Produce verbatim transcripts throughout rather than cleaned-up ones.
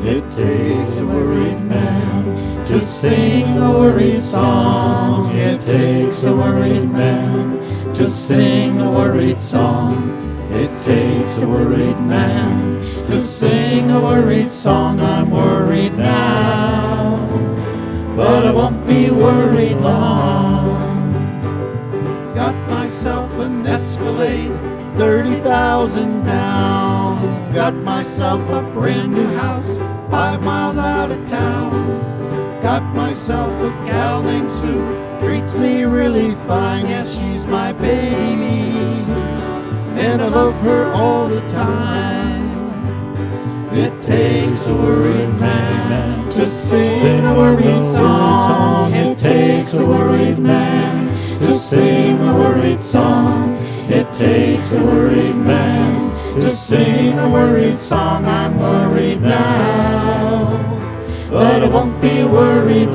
It takes a worried man to sing a worried song. It takes a worried man to sing a worried song. It takes a worried man to sing a worried song. I'm worried now, but I won't be worried long. Got myself an Escalade, thirty thousand down. Got myself a brand new house, five miles out of town. Got myself a gal named Sue, treats me really fine. Yes, she's my baby, and I love her all the time. It takes a worried man to sing a worried song. It takes a worried man to sing a worried song. It takes a worried man to sing a worried song. I'm worried now, but I won't be worried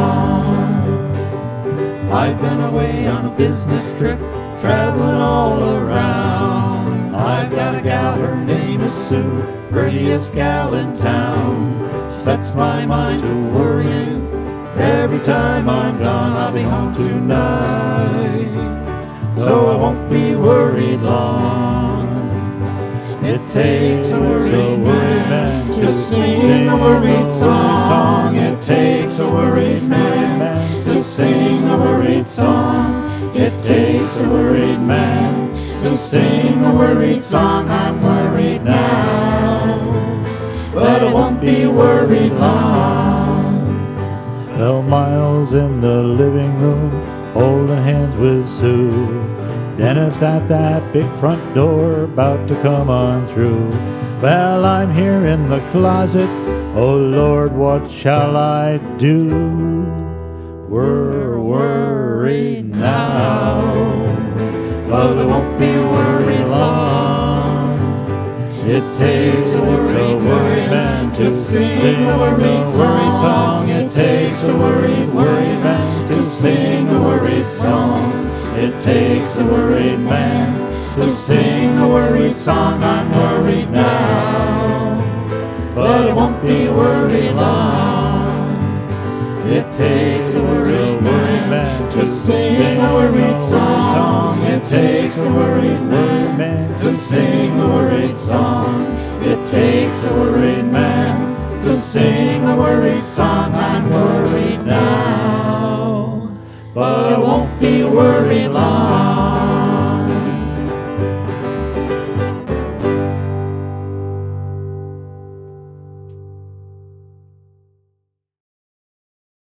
long. I've been away on a business trip, traveling all around. I've got a gal, her name is Sue, prettiest gal in town. She sets my mind to worrying. Every time I'm done, I'll be home tonight, so I won't be worried long. It takes a worried man to sing a worried song. It takes a worried man to sing a worried song. It takes a worried man to sing a worried song. I'm worried now, but I won't be worried long. Well, Miles in the living room, holding hands with Sue. Dennis at that big front door, about to come on through. Well, I'm here in the closet, oh Lord, what shall I do? We're worried now, but I won't be worried long. It takes a worried man to sing a worried song. It takes a worried man to sing a worried song. It takes a worried man to sing a worried song. I'm worried now, but I won't be worried long. It takes a worried man to sing a worried song. It takes a worried man to sing a worried song. It takes a worried man to sing a worried song. I'm worried now, but I won't be worried long.